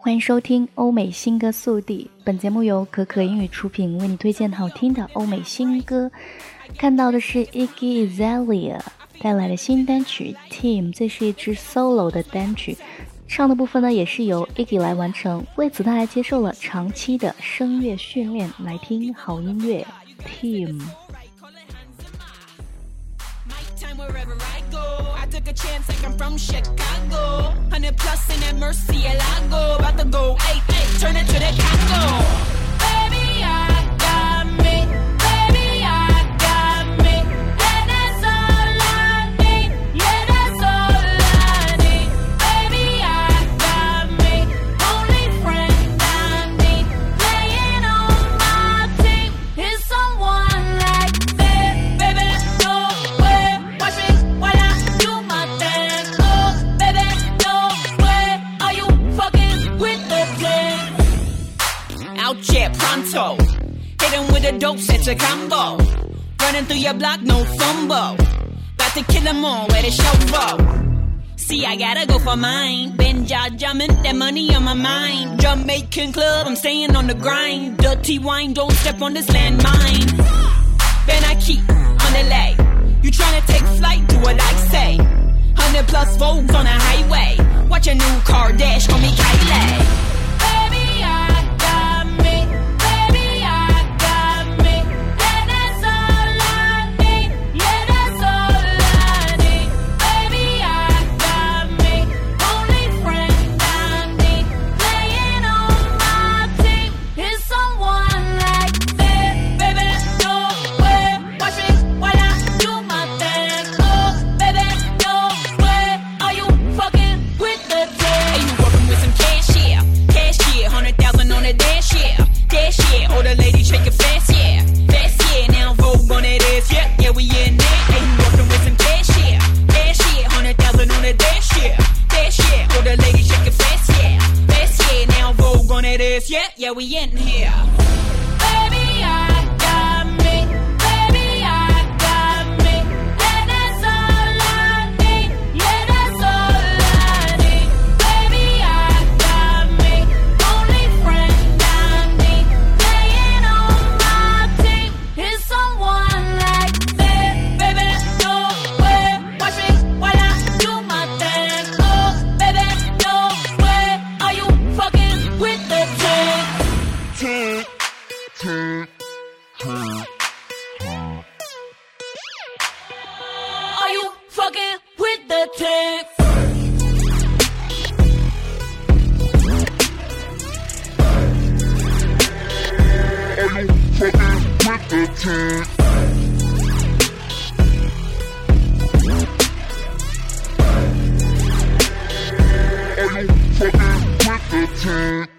欢迎收听欧美新歌速递，本节目由可可英语出品，为你推荐好听的欧美新歌。看到的是 Iggy Azalea 带来的新单曲 Team， 这是一支 solo 的单曲，唱的部分呢也是由 Iggy 来完成，为此他还接受了长期的声乐训练。来听好音乐 Team。I took a chance like I'm from Chicago 100 plus in that Murcielago About to go 8-8, turn it to the Congo Baby, I got me Baby, I got me And that's all I need Yeah, that's all I need Baby, I got me Only friend I need Playing on my team Is someone like me Baby, no way Watch me while I do my thing Oh, baby, no way Are you fucking with the thing? Out here, pronto Hit him with a dope, set a combo Running through your block, no fumble About to kill them all, where the show go See, I gotta go for mine Been jumping, that money on my mind Jamaican club, I'm staying on the grind Dirty wine, don't step on this landmine Ben I keep on the lay You tryna take flight, do what I say 100 plus Vogues on the highway Watch a new car dash, call me Kylie Baby, I got me Baby, I got me And that's all I need Yeah, that's all I need Baby, I got me Only friend I need Playing on my team Is someone like me Baby, no way Watch me while I do my thing Oh, baby, no way Are you fucking with the thing? Are you working with some cash, yeah? Cash, yeah 100,000 on the dash, yeah Dash, yeah Older lady shake it fast, yeah Fast, yeah Now Vogue on that ass, yeah Yeah, we in there Are you working with some cash, yeah? Cash, yeah 100,000 on the dash, yeah Dash, yeah Older lady shake it fast, yeah Fast, yeah Now Vogue on that ass, yeah Yeah, we in here Baby, I got me Baby, I got me And that's all I need Yeah, that's all I need Baby, I got me Only friend I need Playing on my team Is someone like me Baby, no way Watch me while I do my thing Oh, baby, no way Are you fucking with the thing? Are you fucking with the thing? Are you fucking with the team? Are you fucking with the team?